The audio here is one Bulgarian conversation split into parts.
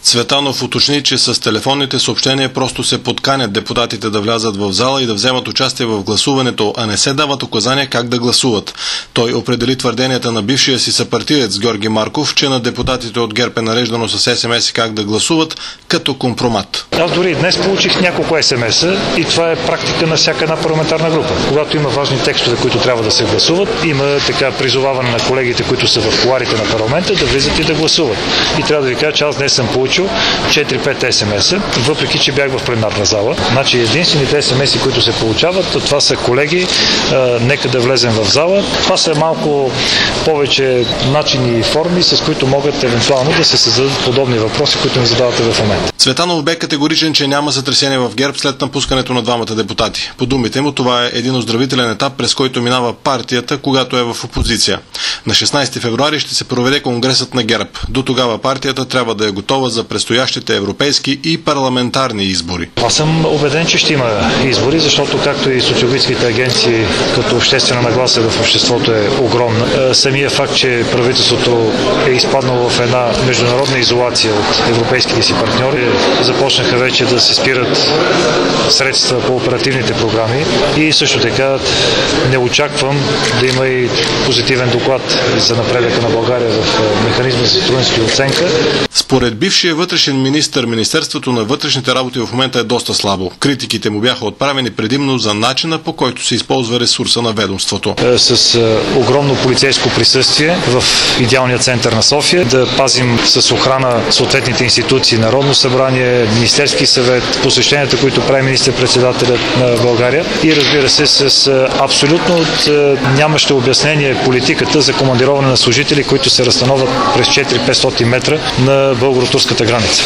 Цветанов уточни, че с телефонните съобщения просто се подканят депутатите да влязат в зала и да вземат участие в гласуването, а не се дават указания как да гласуват. Той определи твърденията на бившия си съпартиец Георги Марков, че на депутатите от ГЕРБ е нареждано с СМС как да гласуват, като компромат. Аз дори днес получих няколко СМС-а и това е практика на всяка една парламентарна група. Когато има важни текстове, които трябва да се гласуват, има така призоваване на колегите, които са в кулоарите на парламента, да влизат и да гласуват. И трябва да ви кажа, че аз днес съм получил 4-5 СМС-а, въпреки че бях в пленарна зала. Значи единствените СМС-и, които се получават, това са колеги, нека да влезем в зала. Това са малко повече начини и форми, с които могат евентуално да се създадат подобни въпроси, които ми задавате в момента. Цветанов бе категоричен, че няма сътресение в ГЕРБ след напускането на двамата депутати. По думите му, това е един оздравителен етап, през който минава партията, когато е в опозиция. На 16 февруари ще се проведе конгресът на ГЕРБ. До тогава партията трябва да е готова за предстоящите европейски и парламентарни избори. Аз съм убеден, че ще има избори, защото както и социологическите агенции като обществена нагласа в обществото е огромна. Самия факт, че правителството е изпаднало в една международна изолация от европейските си партньори, започнаха вече да се спират средства по оперативните програми и също така не очаквам да има и позитивен доклад за напредъка на България в механизма за сътрудничество и оценка. Според бившия вътрешен министър, Министерството на вътрешните работи в момента е доста слабо. Критиките му бяха отправени предимно за начина, по който се използва ресурса на ведомството. С огромно полицейско присъствие в идеалния център на София, да пазим с охрана съответните институции, Народно събрание, Министерски съвет, посещенията, които прави министър-председателят на България и разбира се с абсолютно нямащо обяснение политиката за командироване на служители, които се разстановят през 400-500 метра на българо-турската граница.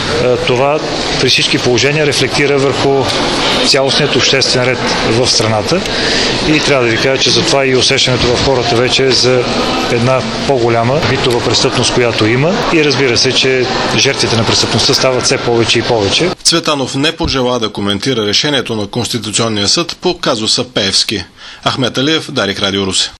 Това при всички положения рефлектира върху цялостният обществен ред в страната и трябва да ви кажа, че затова и усещането в хората вече е за една по-голяма битова престъпност, която има и разбира се, че жертвите на престъпността стават все повече и повече. Цветанов не пожела да коментира решението на Конституционния съд по казуса Пеевски. Ахмет Алиев, Дарик, Радио Русе.